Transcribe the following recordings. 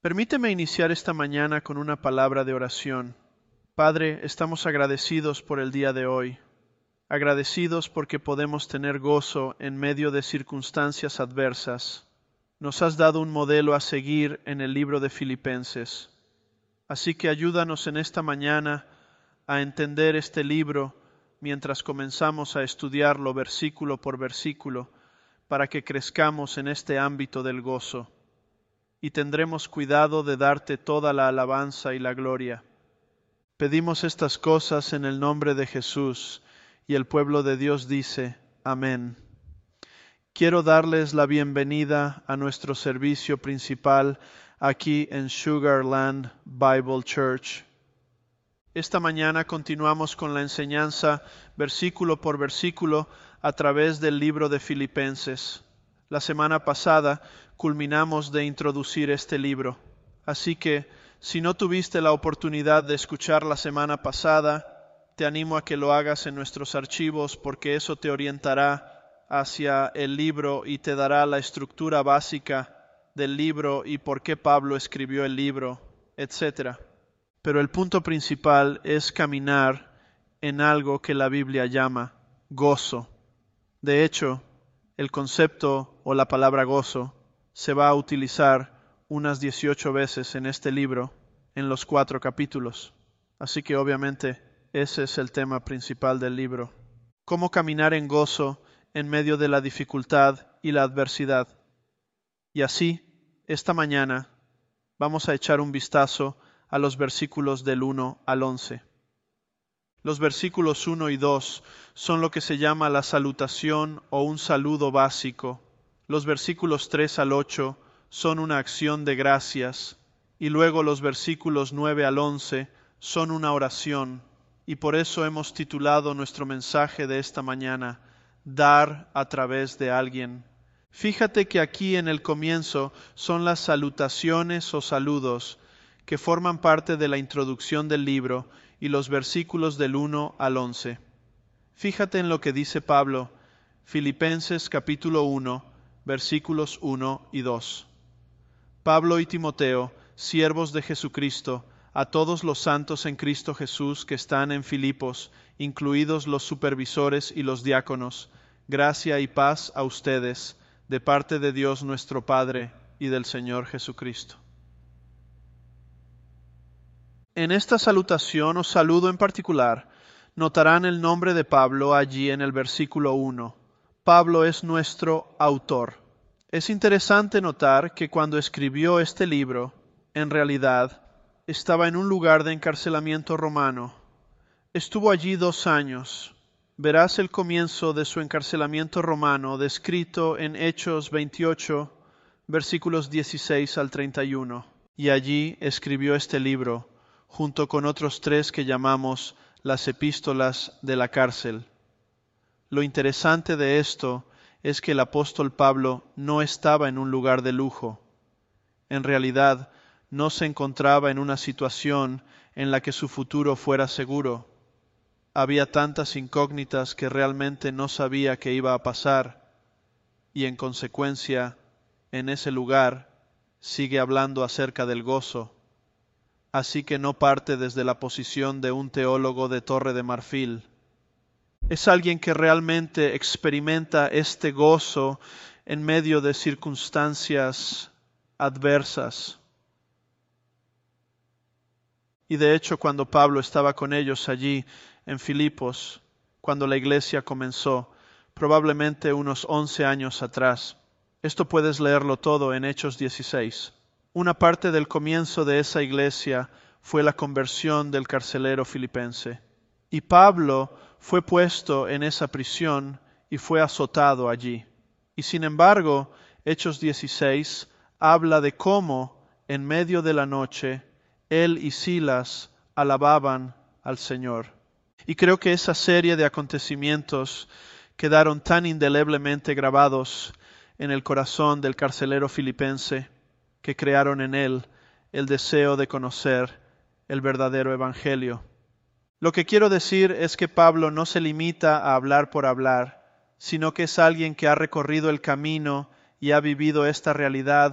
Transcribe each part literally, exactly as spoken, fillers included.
Permíteme iniciar esta mañana con una palabra de oración. Padre, estamos agradecidos por el día de hoy, agradecidos porque podemos tener gozo en medio de circunstancias adversas. Nos has dado un modelo a seguir en el libro de Filipenses. Así que ayúdanos en esta mañana a entender este libro mientras comenzamos a estudiarlo versículo por versículo, para que crezcamos en este ámbito del gozo. Y tendremos cuidado de darte toda la alabanza y la gloria. Pedimos estas cosas en el nombre de Jesús, y el pueblo de Dios dice, amén. Quiero darles la bienvenida a nuestro servicio principal aquí en Sugar Land Bible Church. Esta mañana continuamos con la enseñanza versículo por versículo a través del libro de Filipenses. La semana pasada culminamos de introducir este libro, así que si no tuviste la oportunidad de escuchar la semana pasada, te animo a que lo hagas en nuestros archivos porque eso te orientará hacia el libro y te dará la estructura básica del libro y por qué Pablo escribió el libro, etcétera. Pero el punto principal es caminar en algo que la Biblia llama gozo. De hecho, el concepto o la palabra gozo se va a utilizar unas dieciocho veces en este libro, en los cuatro capítulos. Así que obviamente ese es el tema principal del libro. Cómo caminar en gozo en medio de la dificultad y la adversidad. Y así, esta mañana, vamos a echar un vistazo a los versículos del uno al once. Los versículos uno y dos son lo que se llama la salutación o un saludo básico. Los versículos tres al ocho son una acción de gracias. Y luego los versículos nueve al once son una oración. Y por eso hemos titulado nuestro mensaje de esta mañana, Dar a través de alguien. Fíjate que aquí en el comienzo son las salutaciones o saludos que forman parte de la introducción del libro y los versículos del uno al once. Fíjate en lo que dice Pablo, Filipenses capítulo uno, versículos uno y dos. Pablo y Timoteo, siervos de Jesucristo, a todos los santos en Cristo Jesús que están en Filipos, incluidos los supervisores y los diáconos, gracia y paz a ustedes, de parte de Dios nuestro Padre y del Señor Jesucristo. En esta salutación o saludo en particular, notarán el nombre de Pablo allí en el versículo uno. Pablo es nuestro autor. Es interesante notar que cuando escribió este libro, en realidad, estaba en un lugar de encarcelamiento romano. Estuvo allí dos años. Verás el comienzo de su encarcelamiento romano descrito en Hechos veintiocho, versículos dieciséis al treinta y uno. Y allí escribió este libro, junto con otros tres que llamamos las epístolas de la cárcel. Lo interesante de esto es que el apóstol Pablo no estaba en un lugar de lujo. En realidad, no se encontraba en una situación en la que su futuro fuera seguro. Había tantas incógnitas que realmente no sabía qué iba a pasar, y en consecuencia, en ese lugar, sigue hablando acerca del gozo. Así que no parte desde la posición de un teólogo de Torre de Marfil. Es alguien que realmente experimenta este gozo en medio de circunstancias adversas. Y de hecho, cuando Pablo estaba con ellos allí en Filipos, cuando la iglesia comenzó, probablemente unos once años atrás, esto puedes leerlo todo en Hechos dieciséis. Una parte del comienzo de esa iglesia fue la conversión del carcelero filipense. Y Pablo fue puesto en esa prisión y fue azotado allí. Y sin embargo, Hechos dieciséis habla de cómo, en medio de la noche, él y Silas alababan al Señor. Y creo que esa serie de acontecimientos quedaron tan indeleblemente grabados en el corazón del carcelero filipense que crearon en él el deseo de conocer el verdadero evangelio. Lo que quiero decir es que Pablo no se limita a hablar por hablar, sino que es alguien que ha recorrido el camino y ha vivido esta realidad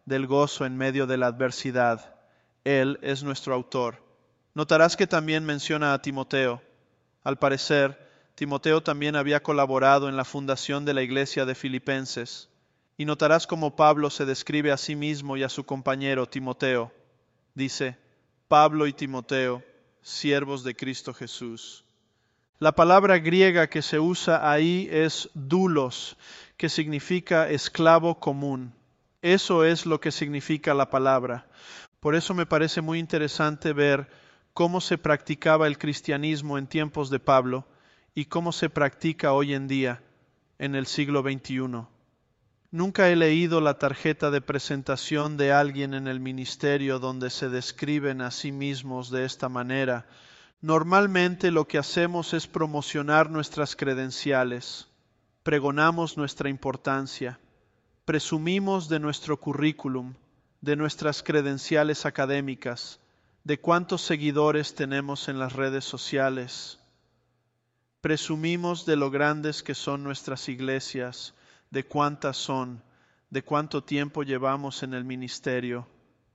del gozo en medio de la adversidad. Él es nuestro autor. Notarás que también menciona a Timoteo. Al parecer, Timoteo también había colaborado en la fundación de la iglesia de Filipenses. Y notarás cómo Pablo se describe a sí mismo y a su compañero Timoteo. Dice, Pablo y Timoteo, siervos de Cristo Jesús. La palabra griega que se usa ahí es doulos, que significa esclavo común. Eso es lo que significa la palabra. Por eso me parece muy interesante ver cómo se practicaba el cristianismo en tiempos de Pablo y cómo se practica hoy en día, en el siglo veintiuno. Nunca he leído la tarjeta de presentación de alguien en el ministerio donde se describen a sí mismos de esta manera. Normalmente lo que hacemos es promocionar nuestras credenciales, pregonamos nuestra importancia, presumimos de nuestro currículum, de nuestras credenciales académicas, de cuántos seguidores tenemos en las redes sociales. Presumimos de lo grandes que son nuestras iglesias, de cuántas son, de cuánto tiempo llevamos en el ministerio.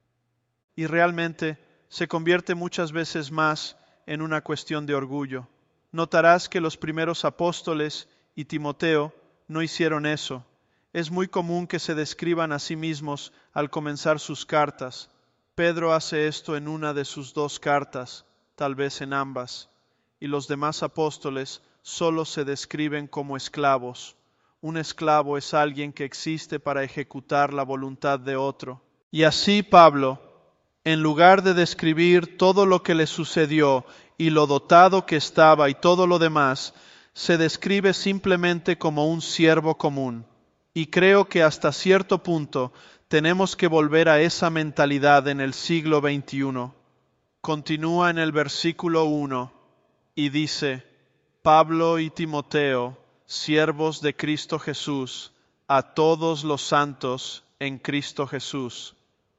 Y realmente se convierte muchas veces más en una cuestión de orgullo. Notarás que los primeros apóstoles y Timoteo no hicieron eso. Es muy común que se describan a sí mismos al comenzar sus cartas. Pedro hace esto en una de sus dos cartas, tal vez en ambas, y los demás apóstoles solo se describen como esclavos. Un esclavo es alguien que existe para ejecutar la voluntad de otro. Y así Pablo, en lugar de describir todo lo que le sucedió y lo dotado que estaba y todo lo demás, se describe simplemente como un siervo común. Y creo que hasta cierto punto tenemos que volver a esa mentalidad en el siglo veintiuno. Continúa en el versículo uno y dice, Pablo y Timoteo, siervos de Cristo Jesús, a todos los santos en Cristo Jesús.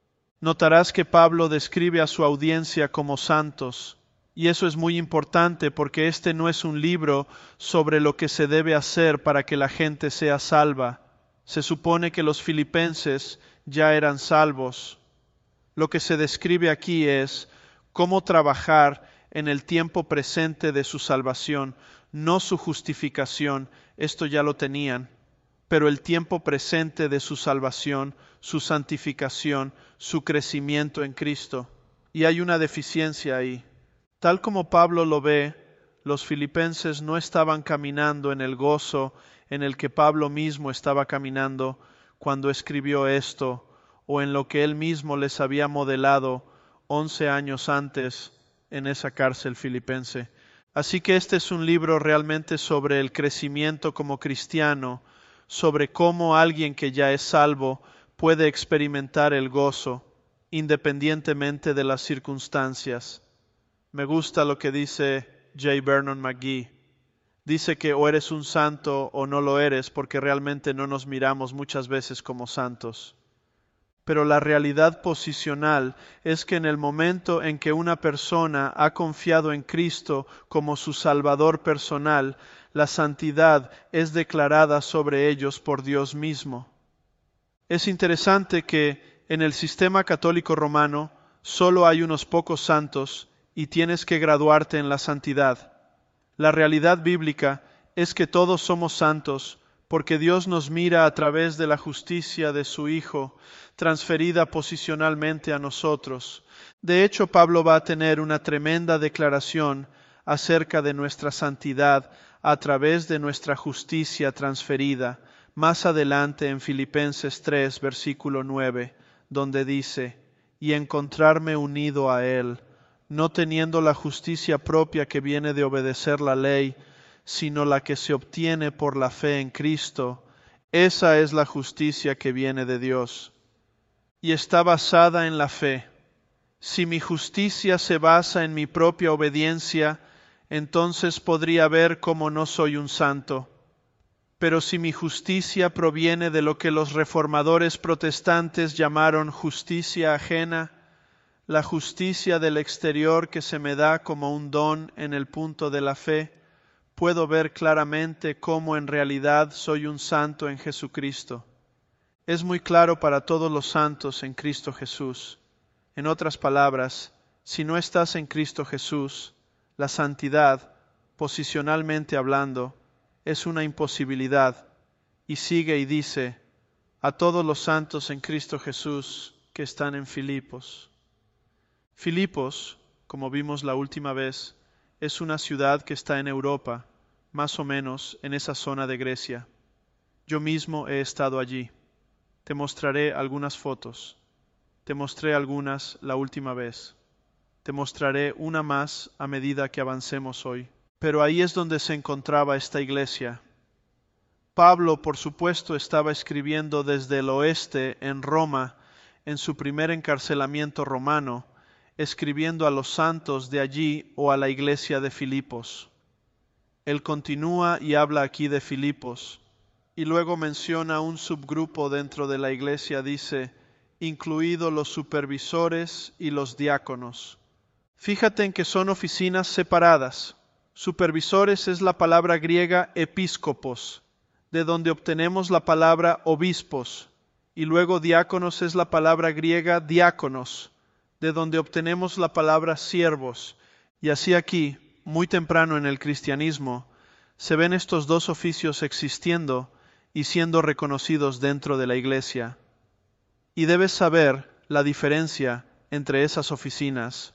Notarás que Pablo describe a su audiencia como santos, y eso es muy importante porque este no es un libro sobre lo que se debe hacer para que la gente sea salva. Se supone que los filipenses ya eran salvos. Lo que se describe aquí es cómo trabajar en el tiempo presente de su salvación, no su justificación, esto ya lo tenían, pero el tiempo presente de su salvación, su santificación, su crecimiento en Cristo. Y hay una deficiencia ahí. Tal como Pablo lo ve, los filipenses no estaban caminando en el gozo en el que Pablo mismo estaba caminando cuando escribió esto, o en lo que él mismo les había modelado once años antes en esa cárcel filipense. Así que este es un libro realmente sobre el crecimiento como cristiano, sobre cómo alguien que ya es salvo puede experimentar el gozo, independientemente de las circunstancias. Me gusta lo que dice J. Vernon McGee. Dice que o eres un santo o no lo eres porque realmente no nos miramos muchas veces como santos. Pero la realidad posicional es que en el momento en que una persona ha confiado en Cristo como su Salvador personal, la santidad es declarada sobre ellos por Dios mismo. Es interesante que en el sistema católico romano solo hay unos pocos santos y tienes que graduarte en la santidad. La realidad bíblica es que todos somos santos porque Dios nos mira a través de la justicia de su Hijo, transferida posicionalmente a nosotros. De hecho, Pablo va a tener una tremenda declaración acerca de nuestra santidad a través de nuestra justicia transferida, más adelante en Filipenses tres, versículo nueve, donde dice, y encontrarme unido a Él, no teniendo la justicia propia que viene de obedecer la ley, sino la que se obtiene por la fe en Cristo. Esa es la justicia que viene de Dios y está basada en la fe. Si mi justicia se basa en mi propia obediencia, entonces podría ver cómo no soy un santo. Pero si mi justicia proviene de lo que los reformadores protestantes llamaron justicia ajena, la justicia del exterior que se me da como un don en el punto de la fe, puedo ver claramente cómo en realidad soy un santo en Jesucristo. es muy claro para todos los santos en Cristo Jesús. En otras palabras, si no estás en Cristo Jesús, la santidad, posicionalmente hablando, es una imposibilidad. Y sigue y dice, a todos los santos en Cristo Jesús que están en Filipos. Filipos, como vimos la última vez, es una ciudad que está en Europa, más o menos en esa zona de Grecia. Yo mismo he estado allí. Te mostraré algunas fotos. Te mostré algunas la última vez. Te mostraré una más a medida que avancemos hoy. Pero ahí es donde se encontraba esta iglesia. Pablo, por supuesto, estaba escribiendo desde el oeste, en Roma, en su primer encarcelamiento romano, escribiendo a los santos de allí o a la iglesia de Filipos. Él continúa y habla aquí de Filipos. Y luego menciona un subgrupo dentro de la iglesia, dice, incluidos los supervisores y los diáconos. Fíjate en que son oficinas separadas. Supervisores es la palabra griega episcopos, de donde obtenemos la palabra obispos, y luego diáconos es la palabra griega diáconos, de donde obtenemos la palabra siervos. Y así aquí, muy temprano en el cristianismo, se ven estos dos oficios existiendo y siendo reconocidos dentro de la iglesia. Y debes saber la diferencia entre esas oficinas.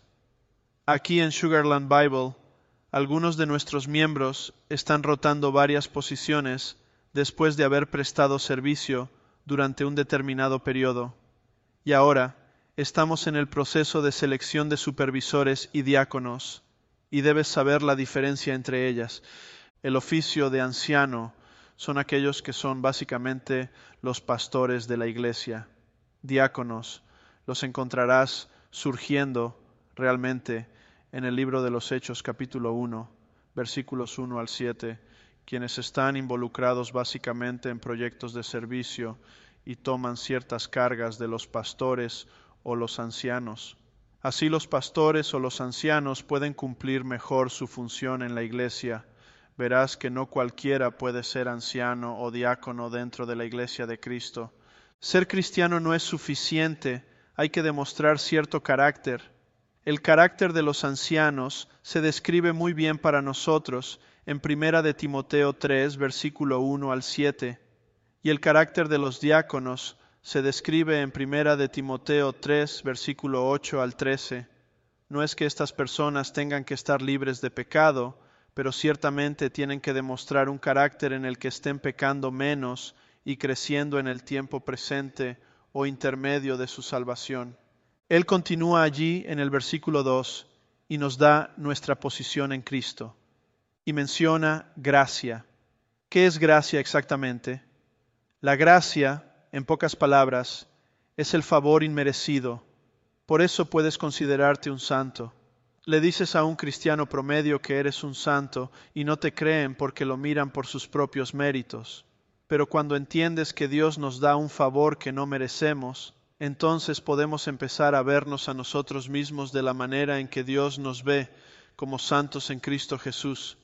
Aquí en Sugarland Bible, algunos de nuestros miembros están rotando varias posiciones después de haber prestado servicio durante un determinado periodo. Y ahora estamos en el proceso de selección de supervisores y diáconos, y debes saber la diferencia entre ellas. El oficio de anciano son aquellos que son básicamente los pastores de la iglesia. Diáconos los encontrarás surgiendo realmente en el libro de los Hechos capítulo uno, versículos uno al siete, quienes están involucrados básicamente en proyectos de servicio y toman ciertas cargas de los pastores o los ancianos. Así los pastores o los ancianos pueden cumplir mejor su función en la iglesia. Verás que no cualquiera puede ser anciano o diácono dentro de la iglesia de Cristo. Ser cristiano no es suficiente, hay que demostrar cierto carácter. El carácter de los ancianos se describe muy bien para nosotros en Primera de Timoteo tres, versículo uno al siete, y el carácter de los diáconos se describe en Primera de Timoteo tres, versículo ocho al trece. No es que estas personas tengan que estar libres de pecado, pero ciertamente tienen que demostrar un carácter en el que estén pecando menos y creciendo en el tiempo presente o intermedio de su salvación. Él continúa allí en el versículo dos y nos da nuestra posición en Cristo. Y menciona gracia. ¿Qué es gracia exactamente? La gracia, en pocas palabras, es el favor inmerecido. Por eso puedes considerarte un santo. Le dices a un cristiano promedio que eres un santo y no te creen porque lo miran por sus propios méritos. Pero cuando entiendes que Dios nos da un favor que no merecemos, entonces podemos empezar a vernos a nosotros mismos de la manera en que Dios nos ve, como santos en Cristo Jesús.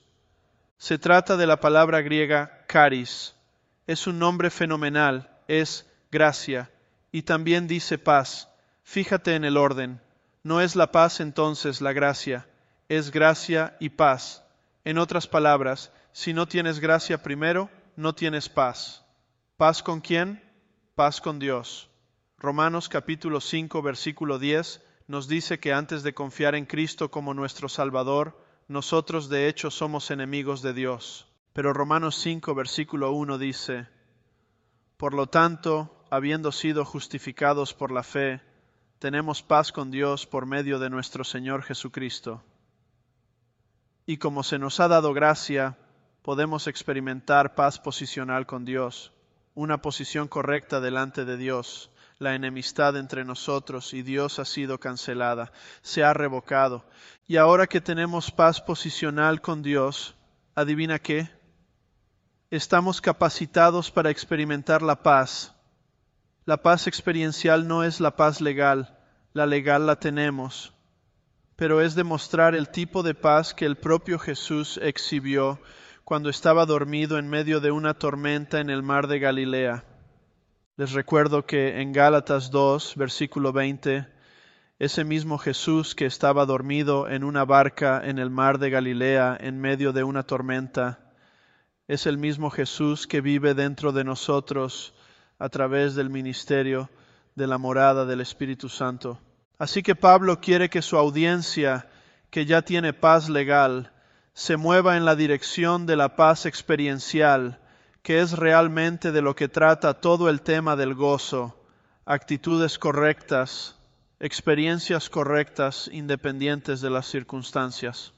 Se trata de la palabra griega charis. Es un nombre fenomenal, es gracia, y también dice paz. Fíjate en el orden. No es la paz entonces la gracia, es gracia y paz. En otras palabras, si no tienes gracia primero, no tienes paz. ¿Paz con quién? Paz con Dios. Romanos capítulo cinco, versículo diez nos dice que antes de confiar en Cristo como nuestro Salvador, nosotros de hecho somos enemigos de Dios. Pero Romanos cinco, versículo uno dice, por lo tanto, habiendo sido justificados por la fe, tenemos paz con Dios por medio de nuestro Señor Jesucristo. Y como se nos ha dado gracia, podemos experimentar paz posicional con Dios, una posición correcta delante de Dios. La enemistad entre nosotros y Dios ha sido cancelada, se ha revocado. Y ahora que tenemos paz posicional con Dios, ¿adivina qué? Estamos capacitados para experimentar la paz. La paz experiencial no es la paz legal, la legal la tenemos, pero es demostrar el tipo de paz que el propio Jesús exhibió cuando estaba dormido en medio de una tormenta en el mar de Galilea. Les recuerdo que en Gálatas dos, versículo veinte, ese mismo Jesús que estaba dormido en una barca en el mar de Galilea en medio de una tormenta, es el mismo Jesús que vive dentro de nosotros a través del ministerio de la morada del Espíritu Santo. Así que Pablo quiere que su audiencia, que ya tiene paz legal, se mueva en la dirección de la paz experiencial, que es realmente de lo que trata todo el tema del gozo, actitudes correctas, experiencias correctas independientes de las circunstancias.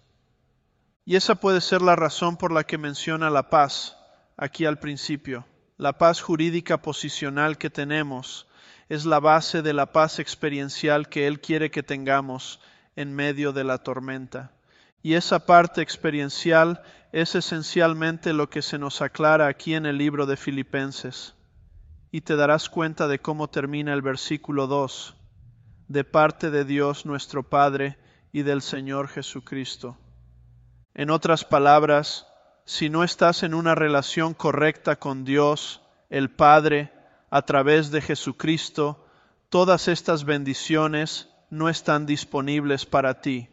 Y esa puede ser la razón por la que menciona la paz aquí al principio. La paz jurídica posicional que tenemos es la base de la paz experiencial que Él quiere que tengamos en medio de la tormenta. Y esa parte experiencial es esencialmente lo que se nos aclara aquí en el libro de Filipenses. Y te darás cuenta de cómo termina el versículo dos, de parte de Dios nuestro Padre y del Señor Jesucristo. En otras palabras, si no estás en una relación correcta con Dios, el Padre, a través de Jesucristo, todas estas bendiciones no están disponibles para ti.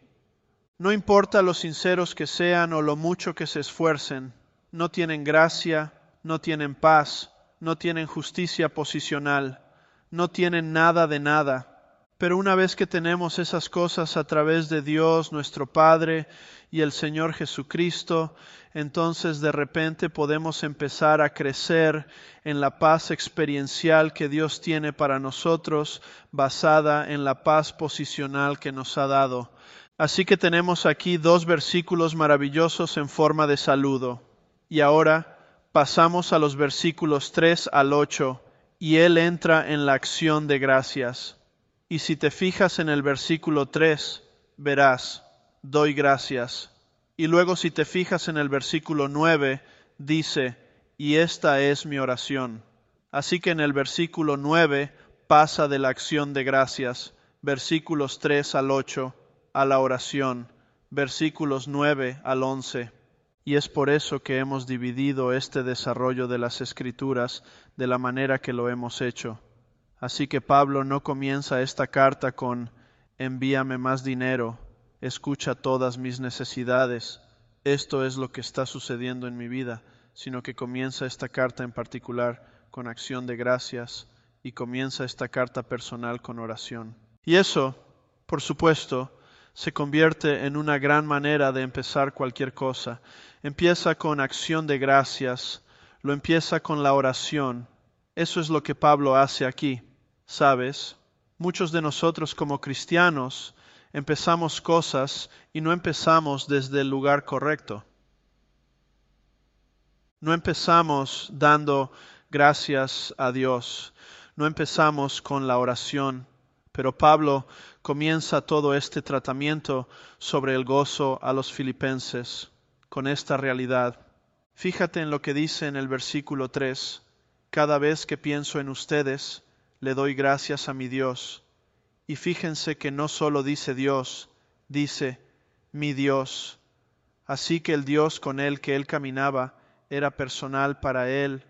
No importa lo sinceros que sean o lo mucho que se esfuercen, no tienen gracia, no tienen paz, no tienen justicia posicional, no tienen nada de nada. Pero una vez que tenemos esas cosas a través de Dios, nuestro Padre y el Señor Jesucristo, entonces de repente podemos empezar a crecer en la paz experiencial que Dios tiene para nosotros, basada en la paz posicional que nos ha dado. Así que tenemos aquí dos versículos maravillosos en forma de saludo. Y ahora pasamos a los versículos tres al ocho, y Él entra en la acción de gracias. Y si te fijas en el versículo tres, verás, doy gracias. Y luego si te fijas en el versículo nueve, dice, y esta es mi oración. Así que en el versículo nueve pasa de la acción de gracias, versículos tres al ocho, a la oración, versículos nueve al once. Y es por eso que hemos dividido este desarrollo de las Escrituras de la manera que lo hemos hecho. Así que Pablo no comienza esta carta con envíame más dinero, escucha todas mis necesidades, esto es lo que está sucediendo en mi vida, sino que comienza esta carta en particular con acción de gracias y comienza esta carta personal con oración. Y eso, por supuesto, se convierte en una gran manera de empezar cualquier cosa. Empieza con acción de gracias, lo empieza con la oración. Eso es lo que Pablo hace aquí. ¿Sabes? Muchos de nosotros como cristianos empezamos cosas y no empezamos desde el lugar correcto. No empezamos dando gracias a Dios. No empezamos con la oración. Pero Pablo comienza todo este tratamiento sobre el gozo a los filipenses con esta realidad. Fíjate en lo que dice en el versículo tres. Cada vez que pienso en ustedes, le doy gracias a mi Dios. Y fíjense que no solo dice Dios, dice mi Dios. Así que el Dios con el que él caminaba era personal para él.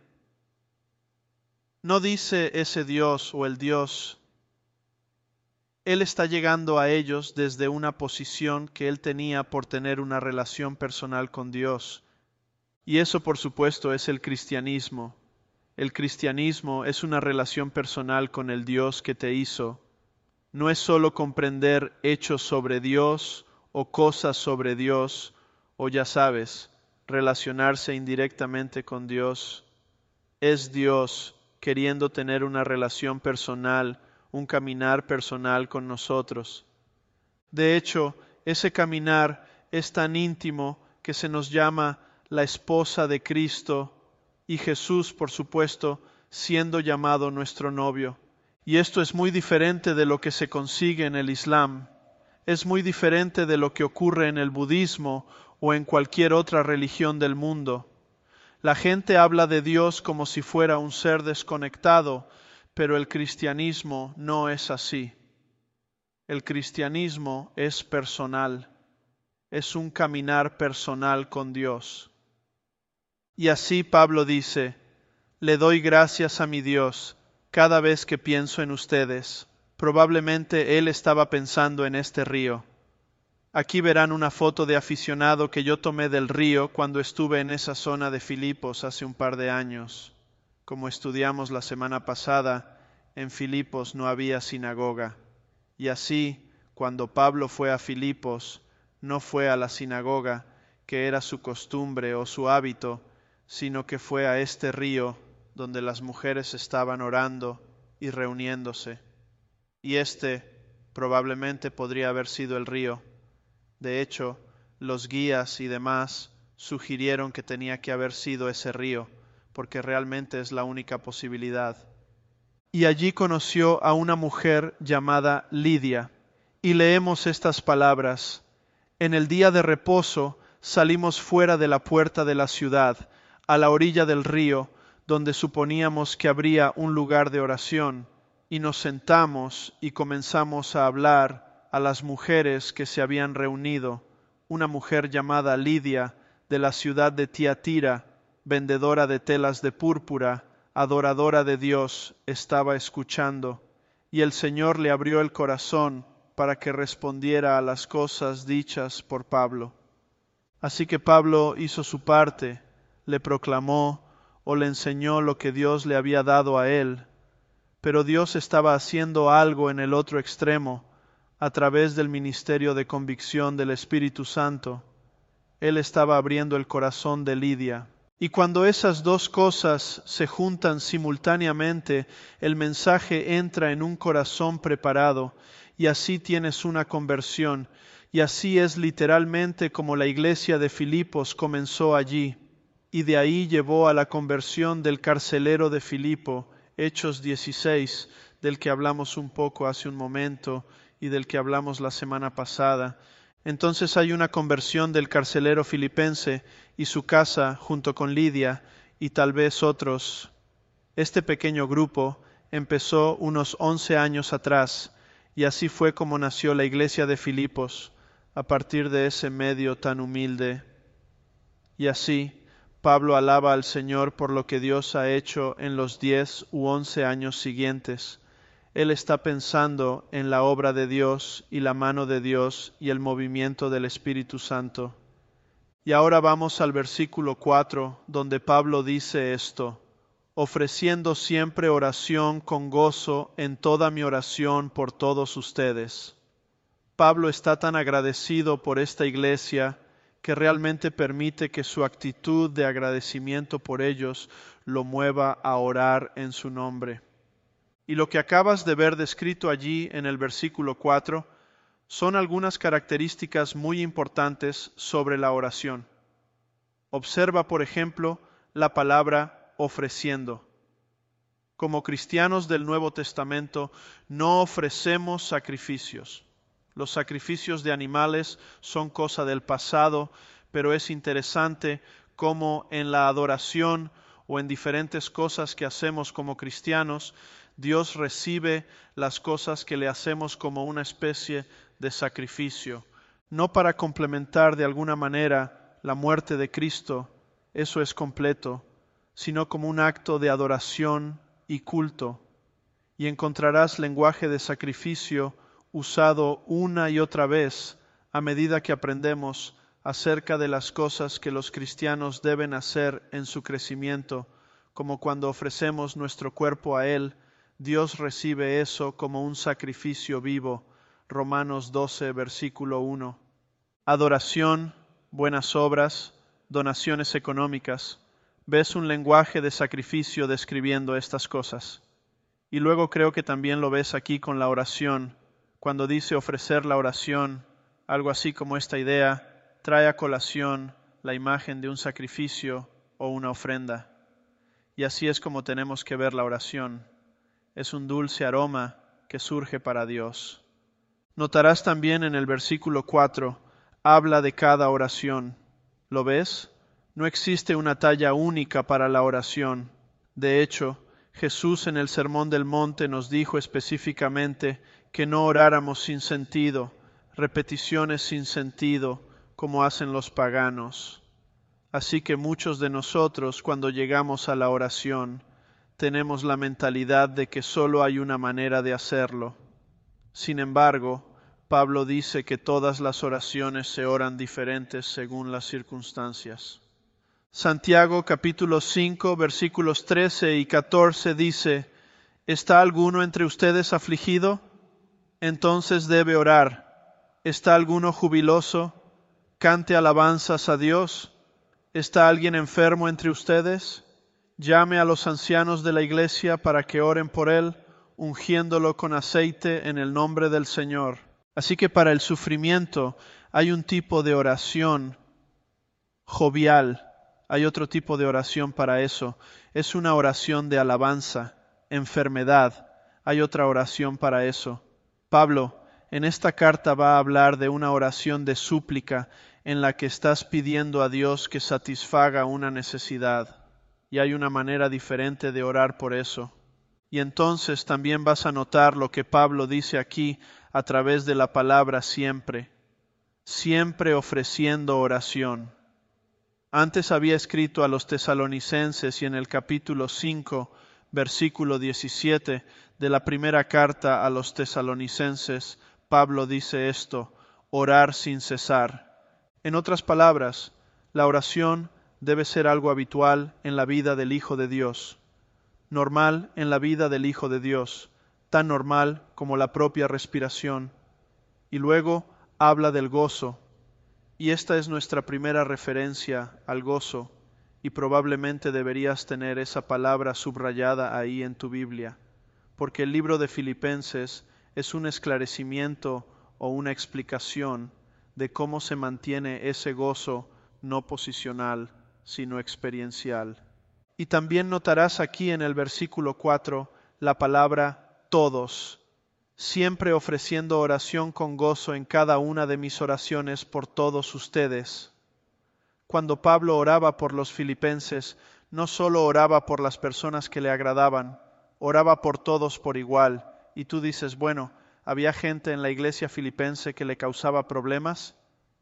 No dice ese Dios o el Dios. Él está llegando a ellos desde una posición que él tenía por tener una relación personal con Dios. Y eso, por supuesto, es el cristianismo. El cristianismo es una relación personal con el Dios que te hizo. No es solo comprender hechos sobre Dios o cosas sobre Dios, o ya sabes, relacionarse indirectamente con Dios. Es Dios queriendo tener una relación personal, un caminar personal con nosotros. De hecho, ese caminar es tan íntimo que se nos llama la esposa de Cristo y Jesús, por supuesto, siendo llamado nuestro novio. Y esto es muy diferente de lo que se consigue en el Islam. Es muy diferente de lo que ocurre en el budismo o en cualquier otra religión del mundo. La gente habla de Dios como si fuera un ser desconectado, pero el cristianismo no es así. El cristianismo es personal, es un caminar personal con Dios. Y así Pablo dice, le doy gracias a mi Dios, cada vez que pienso en ustedes. Probablemente él estaba pensando en este río. Aquí verán una foto de aficionado que yo tomé del río cuando estuve en esa zona de Filipos hace un par de años. Como estudiamos la semana pasada, en Filipos no había sinagoga. Y así, cuando Pablo fue a Filipos, no fue a la sinagoga, que era su costumbre o su hábito, sino que fue a este río donde las mujeres estaban orando y reuniéndose. Y este probablemente podría haber sido el río. De hecho, los guías y demás sugirieron que tenía que haber sido ese río, porque realmente es la única posibilidad. Y allí conoció a una mujer llamada Lidia, y leemos estas palabras: en el día de reposo salimos fuera de la puerta de la ciudad, a la orilla del río, donde suponíamos que habría un lugar de oración, y nos sentamos y comenzamos a hablar a las mujeres que se habían reunido. Una mujer llamada Lidia, de la ciudad de Tiatira, vendedora de telas de púrpura, adoradora de Dios, estaba escuchando, y el Señor le abrió el corazón para que respondiera a las cosas dichas por Pablo. Así que Pablo hizo su parte, le proclamó o le enseñó lo que Dios le había dado a él, pero Dios estaba haciendo algo en el otro extremo, a través del ministerio de convicción del Espíritu Santo. Él estaba abriendo el corazón de Lidia. Y cuando esas dos cosas se juntan simultáneamente, el mensaje entra en un corazón preparado, y así tienes una conversión. Y así es literalmente como la iglesia de Filipos comenzó allí, y de ahí llevó a la conversión del carcelero de Filipo, Hechos dieciséis, del que hablamos un poco hace un momento y del que hablamos la semana pasada. Entonces hay una conversión del carcelero filipense y su casa junto con Lidia y tal vez otros. Este pequeño grupo empezó unos once años atrás, y así fue como nació la iglesia de Filipos, a partir de ese medio tan humilde. Y así Pablo alaba al Señor por lo que Dios ha hecho en los diez u once años siguientes. Él está pensando en la obra de Dios y la mano de Dios y el movimiento del Espíritu Santo. Y ahora vamos al versículo cuatro, donde Pablo dice esto: ofreciendo siempre oración con gozo en toda mi oración por todos ustedes. Pablo está tan agradecido por esta iglesia que realmente permite que su actitud de agradecimiento por ellos lo mueva a orar en su nombre. Y lo que acabas de ver descrito allí en el versículo cuatro son algunas características muy importantes sobre la oración. Observa, por ejemplo, la palabra ofreciendo. Como cristianos del Nuevo Testamento no ofrecemos sacrificios. Los sacrificios de animales son cosa del pasado, pero es interesante cómo en la adoración o en diferentes cosas que hacemos como cristianos, Dios recibe las cosas que le hacemos como una especie de sacrificio, no para complementar de alguna manera la muerte de Cristo, eso es completo, sino como un acto de adoración y culto. Y encontrarás lenguaje de sacrificio usado una y otra vez a medida que aprendemos acerca de las cosas que los cristianos deben hacer en su crecimiento, como cuando ofrecemos nuestro cuerpo a Él. Dios recibe eso como un sacrificio vivo. Romanos doce, versículo uno. Adoración, buenas obras, donaciones económicas. ¿Ves un lenguaje de sacrificio describiendo estas cosas? Y luego creo que también lo ves aquí con la oración, cuando dice ofrecer la oración, algo así como esta idea, trae a colación la imagen de un sacrificio o una ofrenda. Y así es como tenemos que ver la oración. Es un dulce aroma que surge para Dios. Notarás también en el versículo cuatro, habla de cada oración. ¿Lo ves? No existe una talla única para la oración. De hecho, Jesús en el Sermón del Monte nos dijo específicamente que no oráramos sin sentido, repeticiones sin sentido, como hacen los paganos. Así que muchos de nosotros, cuando llegamos a la oración, tenemos la mentalidad de que solo hay una manera de hacerlo. Sin embargo, Pablo dice que todas las oraciones se oran diferentes según las circunstancias. Santiago capítulo cinco versículos trece y catorce dice: ¿Está alguno entre ustedes afligido? Entonces debe orar. ¿Está alguno jubiloso? Cante alabanzas a Dios. ¿Está alguien enfermo entre ustedes? Llame a los ancianos de la iglesia para que oren por él, ungiéndolo con aceite en el nombre del Señor. Así que para el sufrimiento hay un tipo de oración jovial, hay otro tipo de oración para eso. Es una oración de alabanza. Enfermedad, hay otra oración para eso. Pablo, en esta carta va a hablar de una oración de súplica en la que estás pidiendo a Dios que satisfaga una necesidad. Y hay una manera diferente de orar por eso. Y entonces también vas a notar lo que Pablo dice aquí a través de la palabra siempre. Siempre ofreciendo oración. Antes había escrito a los tesalonicenses y en el capítulo cinco, versículo diecisiete de la primera carta a los tesalonicenses, Pablo dice esto: orar sin cesar. En otras palabras, la oración debe ser algo habitual en la vida del Hijo de Dios, normal en la vida del Hijo de Dios, tan normal como la propia respiración. Y luego habla del gozo. Y esta es nuestra primera referencia al gozo, y probablemente deberías tener esa palabra subrayada ahí en tu Biblia, porque el libro de Filipenses es un esclarecimiento o una explicación de cómo se mantiene ese gozo no posicional, sino experiencial. Y también notarás aquí en el versículo cuatro la palabra todos, siempre ofreciendo oración con gozo en cada una de mis oraciones por todos ustedes. Cuando Pablo oraba por los filipenses, no solo oraba por las personas que le agradaban, oraba por todos por igual. Y tú dices, bueno, ¿había gente en la iglesia filipense que le causaba problemas?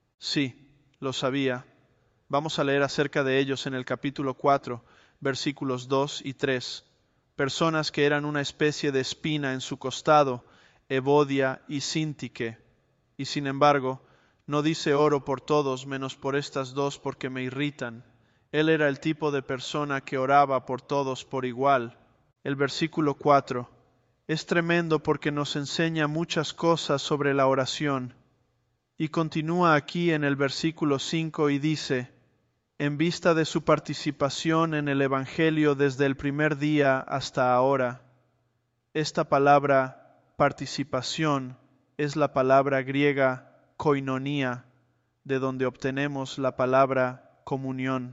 Sí, lo sabía. Vamos a leer acerca de ellos en el capítulo cuatro, versículos dos y tres. Personas que eran una especie de espina en su costado, Evodia y Síntique, y sin embargo, no dice oro por todos menos por estas dos porque me irritan. Él era el tipo de persona que oraba por todos por igual. El versículo cuatro es tremendo porque nos enseña muchas cosas sobre la oración. Y continúa aquí en el versículo cinco y dice: en vista de su participación en el Evangelio desde el primer día hasta ahora. Esta palabra participación es la palabra griega koinonía, de donde obtenemos la palabra comunión.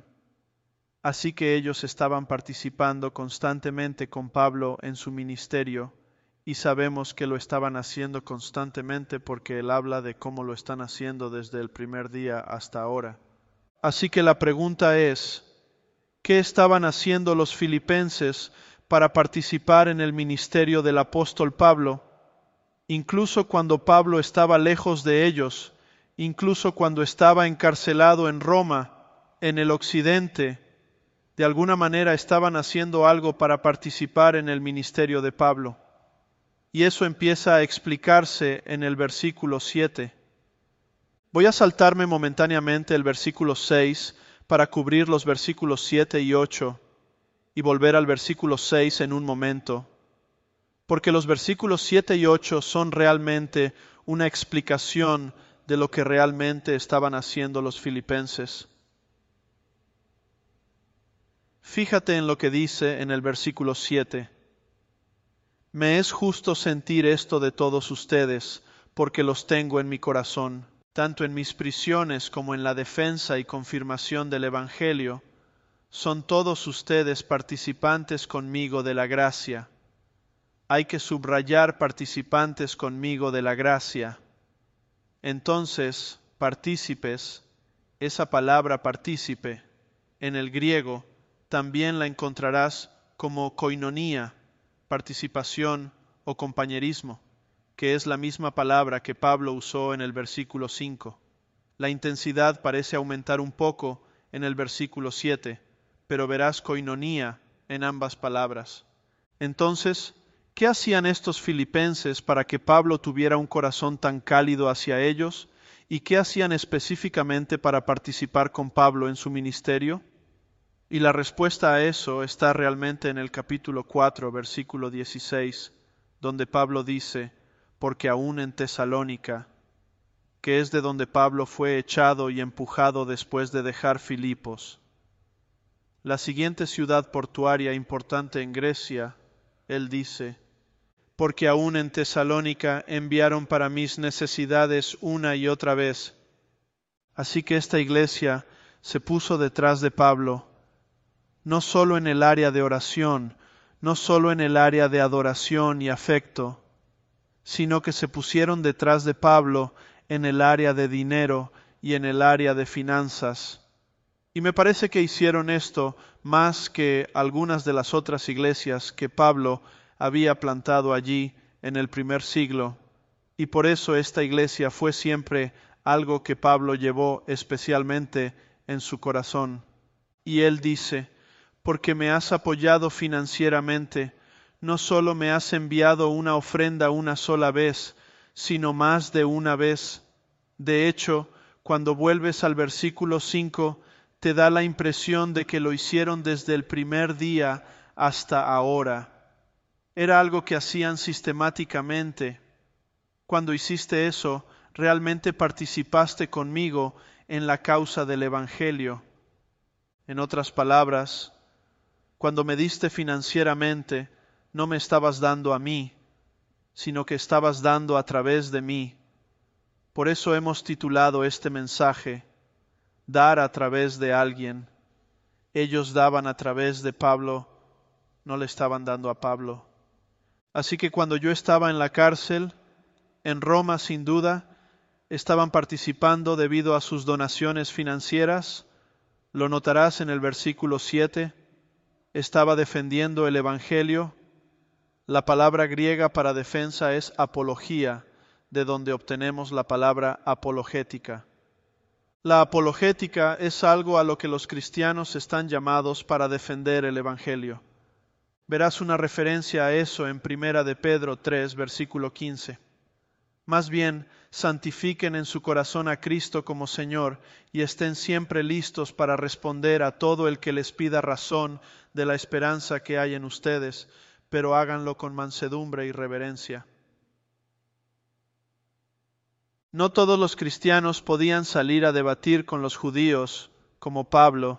Así que ellos estaban participando constantemente con Pablo en su ministerio, y sabemos que lo estaban haciendo constantemente porque él habla de cómo lo están haciendo desde el primer día hasta ahora. Así que la pregunta es, ¿qué estaban haciendo los filipenses para participar en el ministerio del apóstol Pablo? Incluso cuando Pablo estaba lejos de ellos, incluso cuando estaba encarcelado en Roma, en el occidente, de alguna manera estaban haciendo algo para participar en el ministerio de Pablo. Y eso empieza a explicarse en el versículo siete. Voy a saltarme momentáneamente el versículo seis para cubrir los versículos siete y ocho y volver al versículo seis en un momento, porque los versículos siete y ocho son realmente una explicación de lo que realmente estaban haciendo los filipenses. Fíjate en lo que dice en el versículo siete. Me es justo sentir esto de todos ustedes, porque los tengo en mi corazón, tanto en mis prisiones como en la defensa y confirmación del Evangelio. Son todos ustedes participantes conmigo de la gracia. Hay que subrayar participantes conmigo de la gracia. Entonces, partícipes, esa palabra partícipe, en el griego, también la encontrarás como koinonía, participación o compañerismo, que es la misma palabra que Pablo usó en el versículo cinco. La intensidad parece aumentar un poco en el versículo siete, pero verás koinonía en ambas palabras. Entonces, ¿qué hacían estos filipenses para que Pablo tuviera un corazón tan cálido hacia ellos? ¿Y qué hacían específicamente para participar con Pablo en su ministerio? Y la respuesta a eso está realmente en el capítulo cuatro, versículo dieciséis, donde Pablo dice, porque aún en Tesalónica, que es de donde Pablo fue echado y empujado después de dejar Filipos, la siguiente ciudad portuaria importante en Grecia, él dice, porque aún en Tesalónica enviaron para mis necesidades una y otra vez. Así que esta iglesia se puso detrás de Pablo, no solo en el área de oración, no solo en el área de adoración y afecto, sino que se pusieron detrás de Pablo en el área de dinero y en el área de finanzas. Y me parece que hicieron esto más que algunas de las otras iglesias que Pablo había plantado allí en el primer siglo, y por eso esta iglesia fue siempre algo que Pablo llevó especialmente en su corazón. Y él dice, porque me has apoyado financieramente, no solo me has enviado una ofrenda una sola vez, sino más de una vez. De hecho, cuando vuelves al versículo cinco, te da la impresión de que lo hicieron desde el primer día hasta ahora. Era algo que hacían sistemáticamente. Cuando hiciste eso, realmente participaste conmigo en la causa del Evangelio. En otras palabras, cuando me diste financieramente, no me estabas dando a mí, sino que estabas dando a través de mí. Por eso hemos titulado este mensaje, Dar a través de alguien. Ellos daban a través de Pablo, no le estaban dando a Pablo. Así que cuando yo estaba en la cárcel, en Roma sin duda, estaban participando debido a sus donaciones financieras. Lo notarás en el versículo siete. Estaba defendiendo el Evangelio. La palabra griega para defensa es apología, de donde obtenemos la palabra apologética. La apologética es algo a lo que los cristianos están llamados para defender el Evangelio. Verás una referencia a eso en Primera de Pedro tres, versículo quince. Más bien, santifiquen en su corazón a Cristo como Señor y estén siempre listos para responder a todo el que les pida razón de la esperanza que hay en ustedes, pero háganlo con mansedumbre y reverencia. No todos los cristianos podían salir a debatir con los judíos, como Pablo,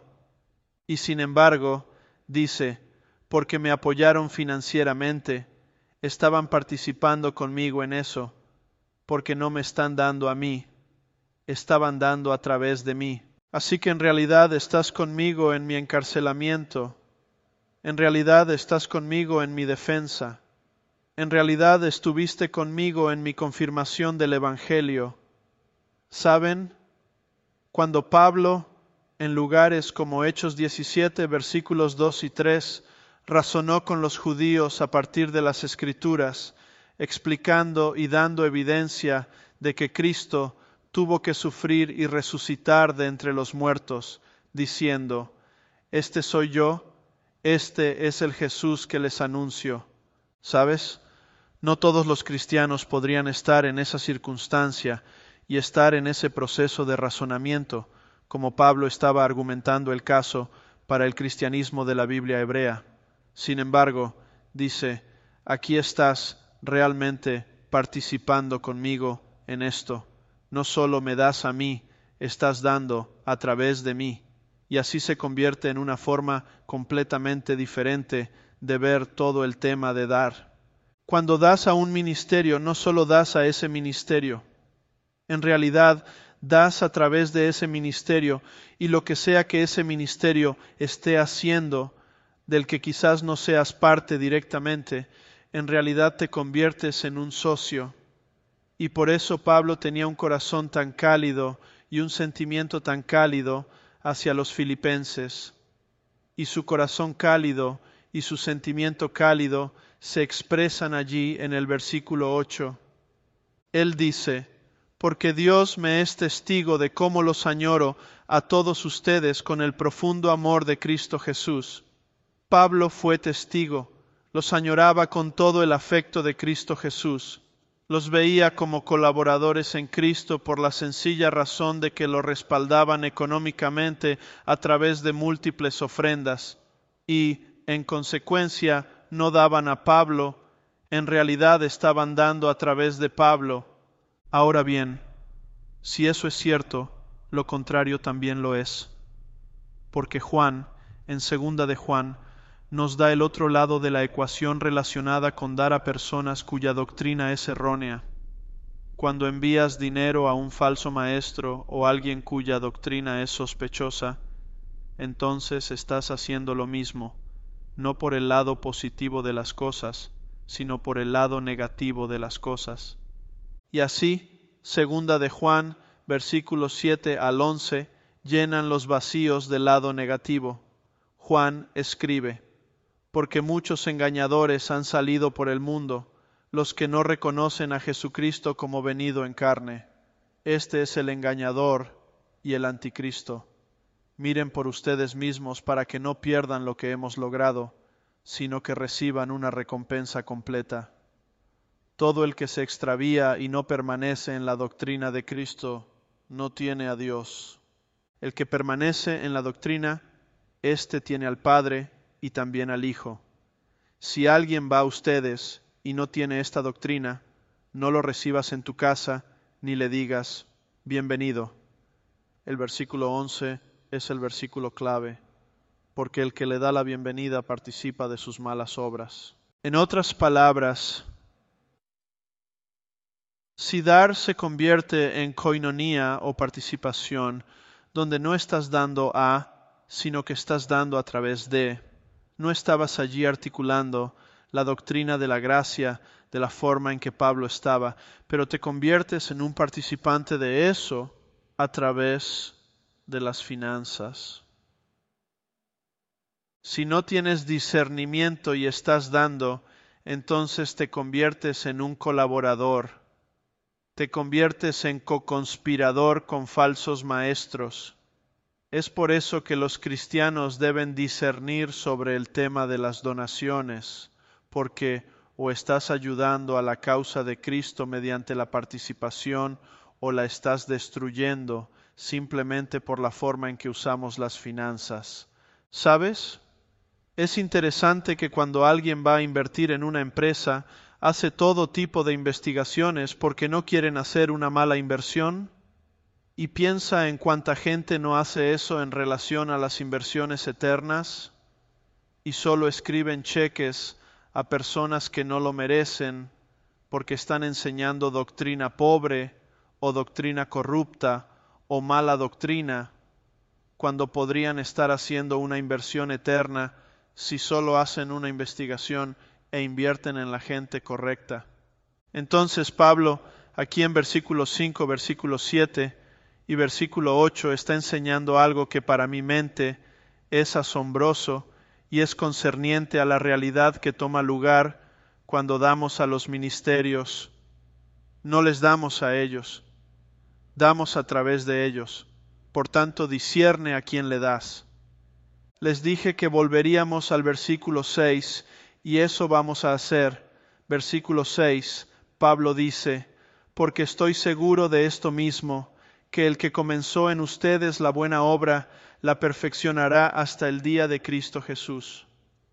y sin embargo, dice, porque me apoyaron financieramente, estaban participando conmigo en eso, porque no me están dando a mí, estaban dando a través de mí. Así que en realidad estás conmigo en mi encarcelamiento, en realidad estás conmigo en mi defensa. En realidad estuviste conmigo en mi confirmación del Evangelio. ¿Saben? Cuando Pablo, en lugares como Hechos diecisiete, versículos dos y tres, razonó con los judíos a partir de las Escrituras, explicando y dando evidencia de que Cristo tuvo que sufrir y resucitar de entre los muertos, diciendo, «Este soy yo, este es el Jesús que les anuncio». ¿Sabes? No todos los cristianos podrían estar en esa circunstancia y estar en ese proceso de razonamiento, como Pablo estaba argumentando el caso para el cristianismo de la Biblia hebrea. Sin embargo, dice, aquí estás realmente participando conmigo en esto. No solo me das a mí, estás dando a través de mí. Y así se convierte en una forma completamente diferente de ver todo el tema de dar. Cuando das a un ministerio, no solo das a ese ministerio. En realidad, das a través de ese ministerio y lo que sea que ese ministerio esté haciendo, del que quizás no seas parte directamente, en realidad te conviertes en un socio. Y por eso Pablo tenía un corazón tan cálido y un sentimiento tan cálido hacia los filipenses. Y su corazón cálido y su sentimiento cálido se expresan allí en el versículo ocho. Él dice, porque Dios me es testigo de cómo los añoro a todos ustedes con el profundo amor de Cristo Jesús. Pablo fue testigo, Los añoraba con todo el afecto de Cristo Jesús. Los veía como colaboradores en Cristo por la sencilla razón de que lo respaldaban económicamente a través de múltiples ofrendas y, en consecuencia, no daban a Pablo, en realidad estaban dando a través de Pablo. Ahora bien, si eso es cierto, lo contrario también lo es. Porque Juan, en segunda de Juan, nos da el otro lado de la ecuación relacionada con dar a personas cuya doctrina es errónea. Cuando envías dinero a un falso maestro o a alguien cuya doctrina es sospechosa, entonces estás haciendo lo mismo, no por el lado positivo de las cosas, sino por el lado negativo de las cosas. Y así, segunda de Juan, versículos siete al once, llenan los vacíos del lado negativo. Juan escribe: porque muchos engañadores han salido por el mundo, los que no reconocen a Jesucristo como venido en carne. Este es el engañador y el anticristo. Miren por ustedes mismos para que no pierdan lo que hemos logrado, sino que reciban una recompensa completa. Todo el que se extravía y no permanece en la doctrina de Cristo no tiene a Dios. El que permanece en la doctrina, éste tiene al Padre y también al Hijo. Si alguien va a ustedes y no tiene esta doctrina, no lo recibas en tu casa ni le digas, bienvenido. El versículo once es el versículo clave, porque el que le da la bienvenida participa de sus malas obras. En otras palabras, si dar se convierte en koinonía o participación, donde no estás dando a, sino que estás dando a través de, no estabas allí articulando la doctrina de la gracia de la forma en que Pablo estaba, pero te conviertes en un participante de eso a través de las finanzas. Si no tienes discernimiento y estás dando, entonces te conviertes en un colaborador, te conviertes en co-conspirador con falsos maestros. Es por eso que los cristianos deben discernir sobre el tema de las donaciones, porque o estás ayudando a la causa de Cristo mediante la participación o la estás destruyendo simplemente por la forma en que usamos las finanzas. ¿Sabes? Es interesante que cuando alguien va a invertir en una empresa, hace todo tipo de investigaciones porque no quieren hacer una mala inversión. Y piensa en cuánta gente no hace eso en relación a las inversiones eternas y solo escriben cheques a personas que no lo merecen porque están enseñando doctrina pobre o doctrina corrupta o mala doctrina, cuando podrían estar haciendo una inversión eterna si solo hacen una investigación e invierten en la gente correcta. Entonces Pablo, aquí en versículo cinco, versículo siete, y versículo ocho está enseñando algo que para mi mente es asombroso y es concerniente a la realidad que toma lugar cuando damos a los ministerios. No les damos a ellos, damos a través de ellos. Por tanto, discierne a quién le das. Les dije que volveríamos al versículo seis y eso vamos a hacer. Versículo seis, Pablo dice, porque estoy seguro de esto mismo, que el que comenzó en ustedes la buena obra, la perfeccionará hasta el día de Cristo Jesús.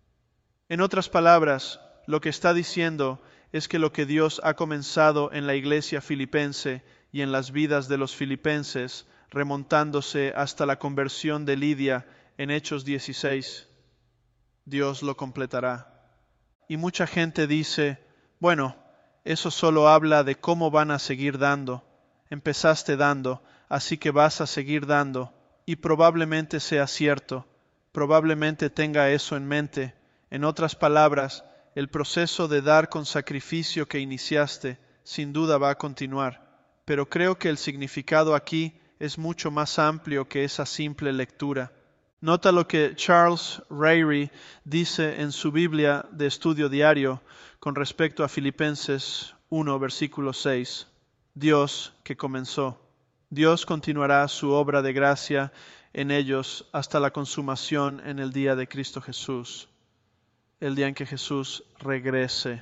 En otras palabras, lo que está diciendo es que lo que Dios ha comenzado en la iglesia filipense y en las vidas de los filipenses, remontándose hasta la conversión de Lidia en Hechos dieciséis, Dios lo completará. Y mucha gente dice, bueno, eso solo habla de cómo van a seguir dando. Empezaste dando, así que vas a seguir dando, y probablemente sea cierto, probablemente tenga eso en mente. En otras palabras, el proceso de dar con sacrificio que iniciaste, sin duda va a continuar, pero creo que el significado aquí es mucho más amplio que esa simple lectura. Nota lo que Charles Ryrie dice en su Biblia de estudio diario con respecto a Filipenses uno, versículo seis. Dios que comenzó. Dios continuará su obra de gracia en ellos hasta la consumación en el día de Cristo Jesús. el día en que Jesús regrese.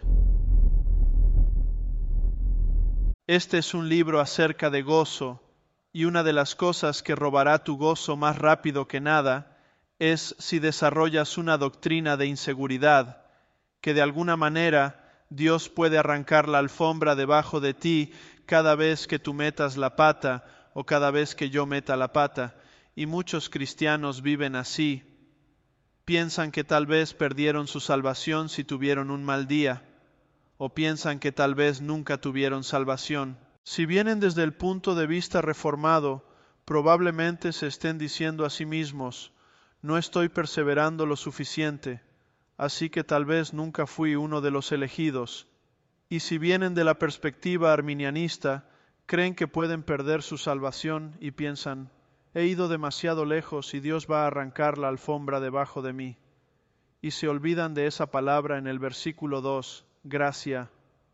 Este es un libro acerca de gozo, y una de las cosas que robará tu gozo más rápido que nada es si desarrollas una doctrina de inseguridad, que de alguna manera Dios puede arrancar la alfombra debajo de ti cada vez que tú metas la pata o cada vez que yo meta la pata. Y muchos cristianos viven así. Piensan que tal vez perdieron su salvación si tuvieron un mal día, o piensan que tal vez nunca tuvieron salvación. Si vienen desde el punto de vista reformado, probablemente se estén diciendo a sí mismos: no estoy perseverando lo suficiente, así que tal vez nunca fui uno de los elegidos. Y si vienen de la perspectiva arminianista, creen que pueden perder su salvación y piensan: he ido demasiado lejos y Dios va a arrancar la alfombra debajo de mí. Y se olvidan de esa palabra en el versículo dos, gracia,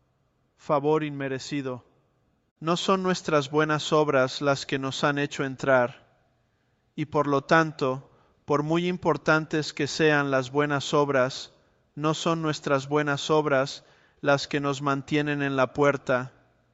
favor inmerecido. No son nuestras buenas obras las que nos han hecho entrar, y por lo tanto, por muy importantes que sean las buenas obras, no son nuestras buenas obras las que nos mantienen en la puerta.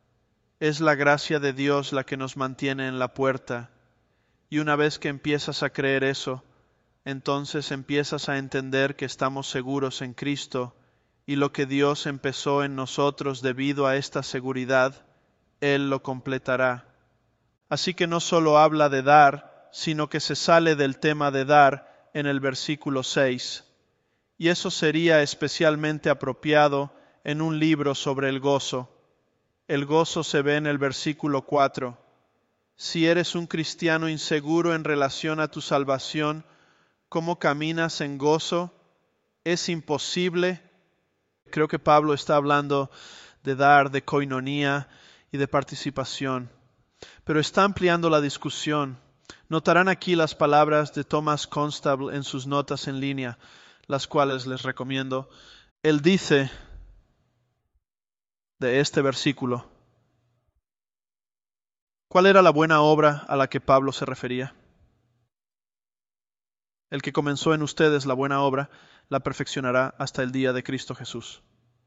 Es la gracia de Dios la que nos mantiene en la puerta. Y una vez que empiezas a creer eso, entonces empiezas a entender que estamos seguros en Cristo, y lo que Dios empezó en nosotros debido a esta seguridad, Él lo completará. Así que no solo habla de dar, sino que se sale del tema de dar en el versículo seis. Y eso sería especialmente apropiado en un libro sobre el gozo. El gozo se ve en el versículo cuatro. Si eres un cristiano inseguro en relación a tu salvación, ¿cómo caminas en gozo? Es imposible. Creo que Pablo está hablando de dar, de coinonía y de participación, pero está ampliando la discusión. Notarán aquí las palabras de Thomas Constable en sus notas en línea, las cuales les recomiendo. Él dice de este versículo: ¿cuál era la buena obra a la que Pablo se refería? El que comenzó en ustedes la buena obra, la perfeccionará hasta el día de Cristo Jesús.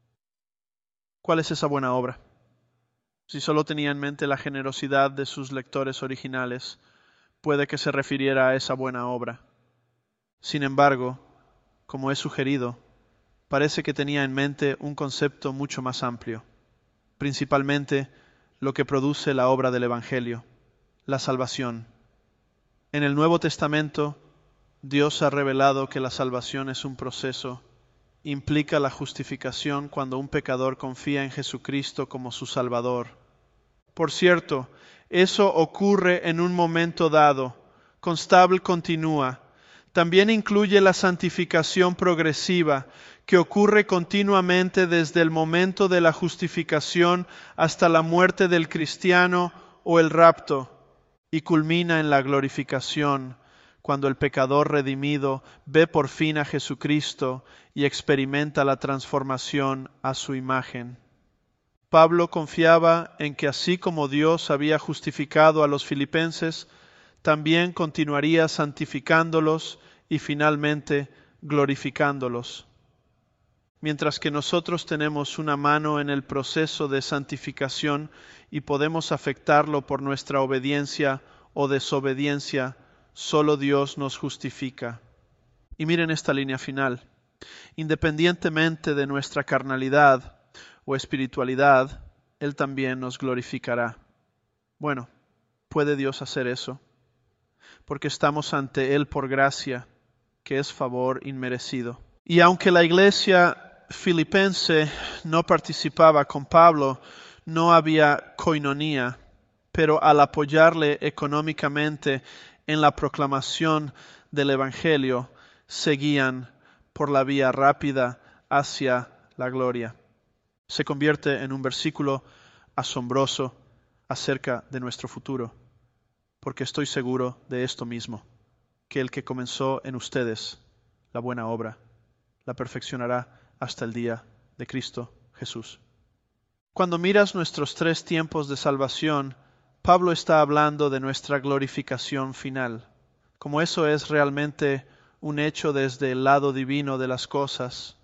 ¿Cuál es esa buena obra? Si solo tenía en mente la generosidad de sus lectores originales, puede que se refiriera a esa buena obra. Sin embargo, como he sugerido, parece que tenía en mente un concepto mucho más amplio, principalmente lo que produce la obra del Evangelio, la salvación. En el Nuevo Testamento, Dios ha revelado que la salvación es un proceso, implica la justificación cuando un pecador confía en Jesucristo como su Salvador. Por cierto, eso ocurre en un momento dado. Constable continúa. También incluye la santificación progresiva, que ocurre continuamente desde el momento de la justificación hasta la muerte del cristiano o el rapto, y culmina en la glorificación, cuando el pecador redimido ve por fin a Jesucristo y experimenta la transformación a su imagen. Pablo confiaba en que así como Dios había justificado a los filipenses, también continuaría santificándolos y finalmente glorificándolos. Mientras que nosotros tenemos una mano en el proceso de santificación y podemos afectarlo por nuestra obediencia o desobediencia, solo Dios nos justifica. Y miren esta línea final. Independientemente de nuestra carnalidad o espiritualidad, Él también nos glorificará. Bueno, ¿puede Dios hacer eso? Porque estamos ante Él por gracia, que es favor inmerecido. Y aunque la iglesia filipense no participaba con Pablo, no había coinonía, pero al apoyarle económicamente en la proclamación del Evangelio, seguían por la vía rápida hacia la gloria. Se convierte en un versículo asombroso acerca de nuestro futuro, porque estoy seguro de esto mismo, que el que comenzó en ustedes la buena obra, la perfeccionará hasta el día de Cristo Jesús. Cuando miras nuestros tres tiempos de salvación, Pablo está hablando de nuestra glorificación final. Como eso es realmente un hecho desde el lado divino de las cosas,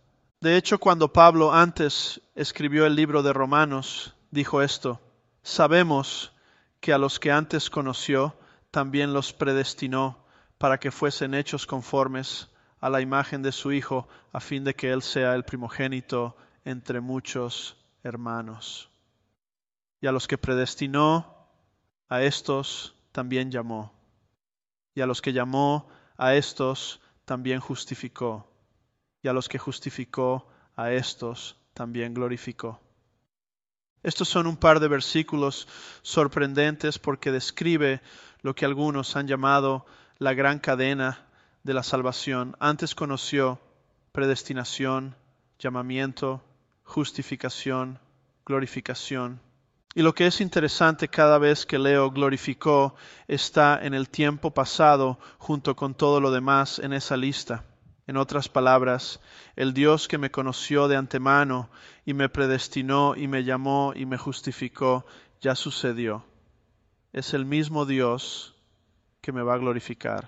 De hecho, cuando Pablo antes escribió el libro de Romanos, dijo esto: sabemos que a los que antes conoció, también los predestinó para que fuesen hechos conformes a la imagen de su Hijo, a fin de que Él sea el primogénito entre muchos hermanos. Y a los que predestinó, a estos también llamó. Y a los que llamó, a estos también justificó. Y a los que justificó, a estos también glorificó. Estos son un par de versículos sorprendentes porque describe lo que algunos han llamado la gran cadena de la salvación. Antes conoció predestinación, llamamiento, justificación, glorificación. Y lo que es interesante cada vez que leo glorificó está en el tiempo pasado junto con todo lo demás en esa lista. En otras palabras, el Dios que me conoció de antemano y me predestinó y me llamó y me justificó, ya sucedió. Es el mismo Dios que me va a glorificar.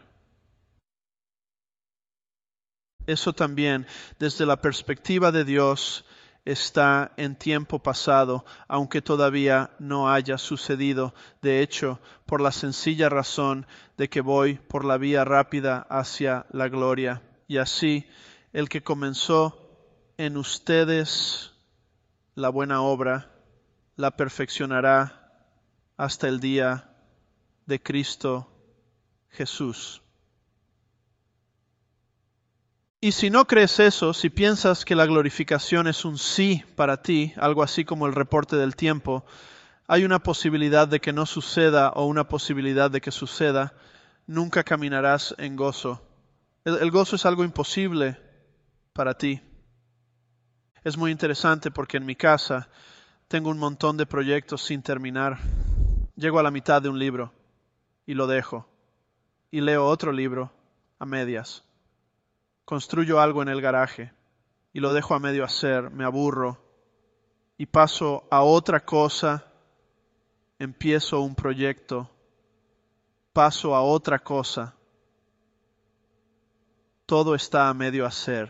Eso también, desde la perspectiva de Dios, está en tiempo pasado, aunque todavía no haya sucedido. De hecho, por la sencilla razón de que voy por la vía rápida hacia la gloria. Y así, el que comenzó en ustedes la buena obra, la perfeccionará hasta el día de Cristo Jesús. Y si no crees eso, si piensas que la glorificación es un sí para ti, algo así como el reporte del tiempo, hay una posibilidad de que no suceda o una posibilidad de que suceda, nunca caminarás en gozo. El, el gozo es algo imposible para ti. Es muy interesante porque en mi casa tengo un montón de proyectos sin terminar. Llego a la mitad de un libro y lo dejo. Y leo otro libro a medias. Construyo algo en el garaje y lo dejo a medio hacer, me aburro y paso a otra cosa, empiezo un proyecto, paso a otra cosa. Todo está a medio hacer.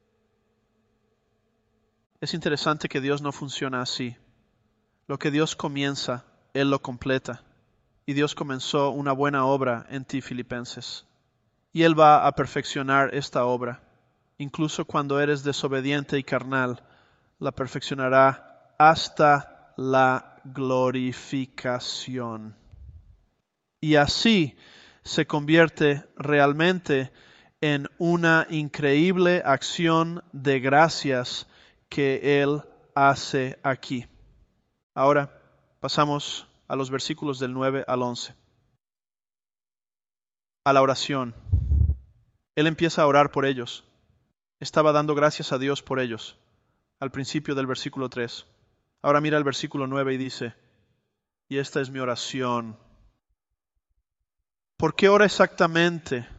Es interesante que Dios no funciona así. Lo que Dios comienza, Él lo completa. Y Dios comenzó una buena obra en ti, Filipenses. Y Él va a perfeccionar esta obra. Incluso cuando eres desobediente y carnal, la perfeccionará hasta la glorificación. Y así se convierte realmente en una increíble acción de gracias que Él hace aquí. Ahora pasamos a los versículos del nueve al once. A la oración. Él empieza a orar por ellos. Estaba dando gracias a Dios por ellos, al principio del versículo tres. Ahora mira el versículo nueve y dice, y esta es mi oración. ¿Por qué ora exactamente?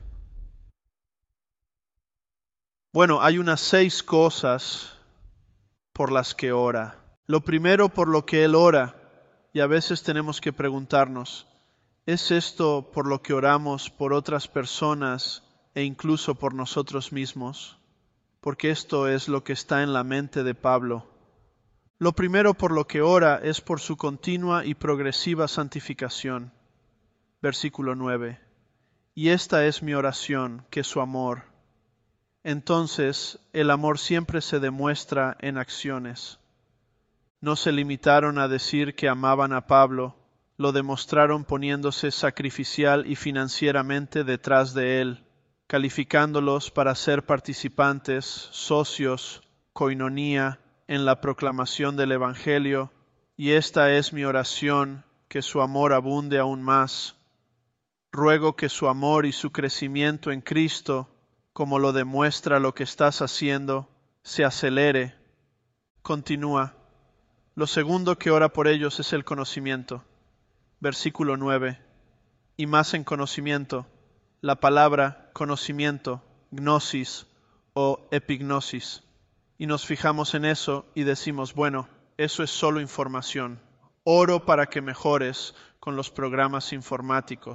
Bueno, hay unas seis cosas por las que ora. Lo primero por lo que Él ora, y a veces tenemos que preguntarnos, ¿es esto por lo que oramos por otras personas e incluso por nosotros mismos? Porque esto es lo que está en la mente de Pablo. Lo primero por lo que ora es por su continua y progresiva santificación. Versículo nueve. Y esta es mi oración, que su amor. Entonces, el amor siempre se demuestra en acciones. No se limitaron a decir que amaban a Pablo, lo demostraron poniéndose sacrificial y financieramente detrás de él, calificándolos para ser participantes, socios, coinonía, en la proclamación del Evangelio, y esta es mi oración, que su amor abunde aún más. Ruego que su amor y su crecimiento en Cristo, como lo demuestra lo que estás haciendo, se acelere. Continúa. Lo segundo que ora por ellos es el conocimiento. Versículo nueve. Y más en conocimiento. La palabra conocimiento, gnosis o epignosis. Y nos fijamos en eso y decimos, bueno, eso es solo información. Oro para que mejores con los programas informáticos.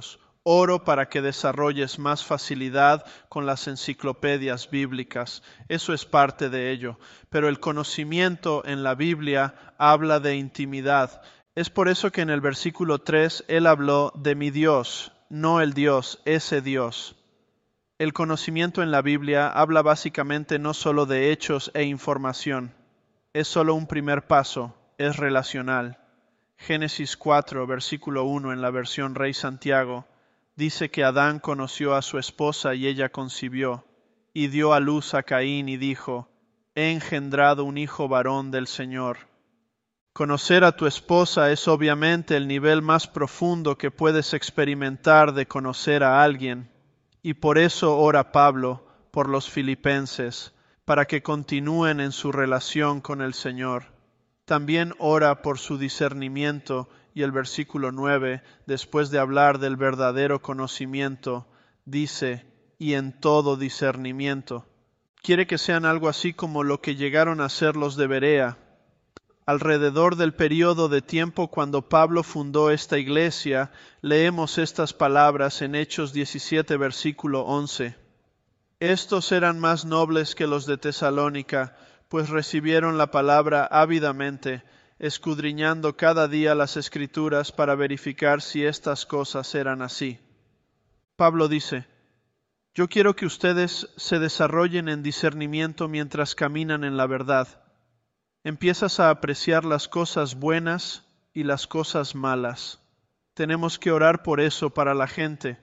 Oro para que desarrolles más facilidad con las enciclopedias bíblicas. Eso es parte de ello. Pero el conocimiento en la Biblia habla de intimidad. Es por eso que en el versículo tres él habló de mi Dios, no el Dios, ese Dios. El conocimiento en la Biblia habla básicamente no solo de hechos e información. Es solo un primer paso, es relacional. Génesis cuatro, versículo uno en la versión Rey Santiago, dice que Adán conoció a su esposa y ella concibió, y dio a luz a Caín y dijo, he engendrado un hijo varón del Señor. Conocer a tu esposa es obviamente el nivel más profundo que puedes experimentar de conocer a alguien, y por eso ora Pablo por los filipenses, para que continúen en su relación con el Señor. También ora por su discernimiento, y el versículo nueve, después de hablar del verdadero conocimiento, dice, y en todo discernimiento. Quiere que sean algo así como lo que llegaron a ser los de Berea. Alrededor del período de tiempo cuando Pablo fundó esta iglesia, leemos estas palabras en Hechos diecisiete, versículo once. Estos eran más nobles que los de Tesalónica, pues recibieron la palabra ávidamente, escudriñando cada día las Escrituras para verificar si estas cosas eran así. Pablo dice, yo quiero que ustedes se desarrollen en discernimiento mientras caminan en la verdad. Empiezas a apreciar las cosas buenas y las cosas malas. Tenemos que orar por eso para la gente.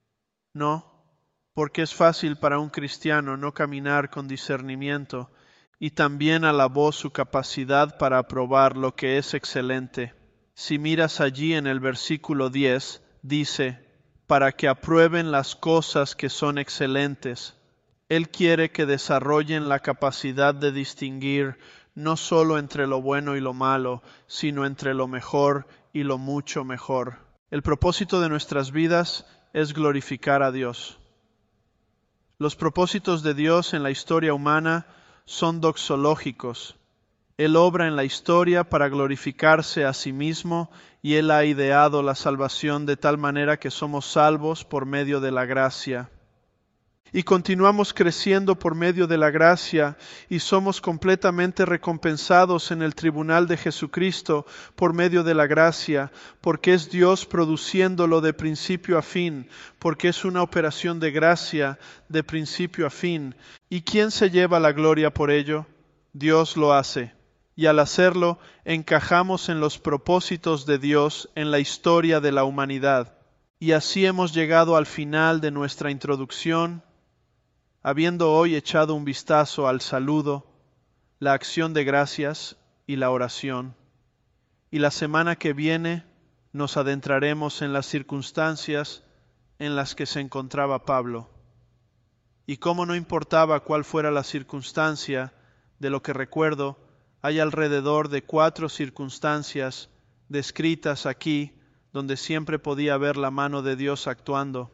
No, porque es fácil para un cristiano no caminar con discernimiento, y también alabó su capacidad para aprobar lo que es excelente. Si miras allí en el versículo diez, dice, para que aprueben las cosas que son excelentes. Él quiere que desarrollen la capacidad de distinguir no solo entre lo bueno y lo malo, sino entre lo mejor y lo mucho mejor. El propósito de nuestras vidas es glorificar a Dios. Los propósitos de Dios en la historia humana son doxológicos. Él obra en la historia para glorificarse a sí mismo y Él ha ideado la salvación de tal manera que somos salvos por medio de la gracia. Y continuamos creciendo por medio de la gracia y somos completamente recompensados en el tribunal de Jesucristo por medio de la gracia, porque es Dios produciéndolo de principio a fin, porque es una operación de gracia de principio a fin. ¿Y quién se lleva la gloria por ello? Dios lo hace. Y al hacerlo, encajamos en los propósitos de Dios en la historia de la humanidad. Y así hemos llegado al final de nuestra introducción, habiendo hoy echado un vistazo al saludo, la acción de gracias y la oración. Y la semana que viene nos adentraremos en las circunstancias en las que se encontraba Pablo. Y como no importaba cuál fuera la circunstancia, de lo que recuerdo, hay alrededor de cuatro circunstancias descritas aquí donde siempre podía ver la mano de Dios actuando.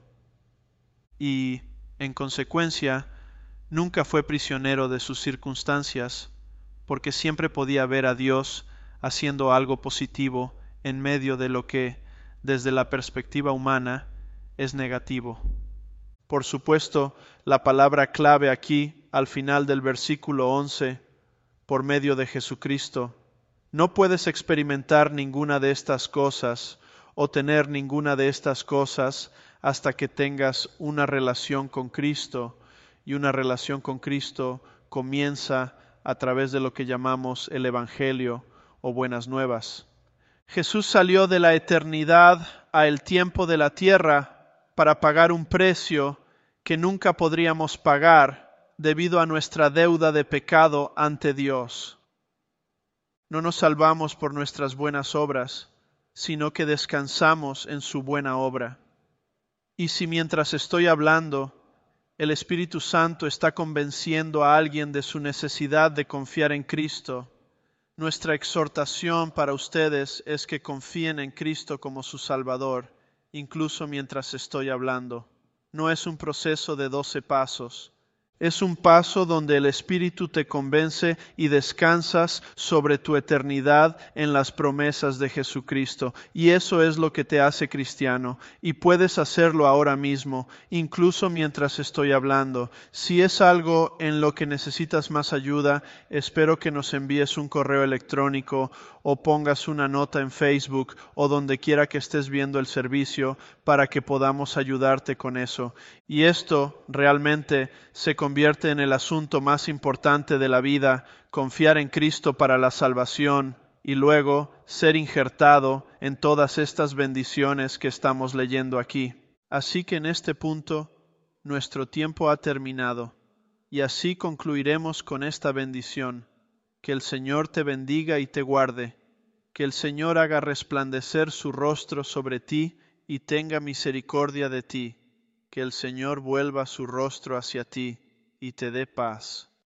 Y en consecuencia, nunca fue prisionero de sus circunstancias, porque siempre podía ver a Dios haciendo algo positivo en medio de lo que, desde la perspectiva humana, es negativo. Por supuesto, la palabra clave aquí, al final del versículo once, por medio de Jesucristo. No puedes experimentar ninguna de estas cosas o tener ninguna de estas cosas hasta que tengas una relación con Cristo, y una relación con Cristo comienza a través de lo que llamamos el Evangelio o buenas nuevas. Jesús salió de la eternidad a el tiempo de la tierra para pagar un precio que nunca podríamos pagar debido a nuestra deuda de pecado ante Dios. No nos salvamos por nuestras buenas obras, sino que descansamos en su buena obra. Y si mientras estoy hablando, el Espíritu Santo está convenciendo a alguien de su necesidad de confiar en Cristo, nuestra exhortación para ustedes es que confíen en Cristo como su Salvador, incluso mientras estoy hablando. No es un proceso de doce pasos, Es un paso donde el Espíritu te convence y descansas sobre tu eternidad en las promesas de Jesucristo. Y eso es lo que te hace cristiano. Y puedes hacerlo ahora mismo, incluso mientras estoy hablando. Si es algo en lo que necesitas más ayuda, espero que nos envíes un correo electrónico o pongas una nota en Facebook o donde quiera que estés viendo el servicio para que podamos ayudarte con eso. Y esto realmente se convierte en el asunto más importante de la vida, confiar en Cristo para la salvación y luego ser injertado en todas estas bendiciones que estamos leyendo aquí. Así que en este punto, nuestro tiempo ha terminado y así concluiremos con esta bendición. Que el Señor te bendiga y te guarde, que el Señor haga resplandecer su rostro sobre ti y tenga misericordia de ti, que el Señor vuelva su rostro hacia ti y te dé paz.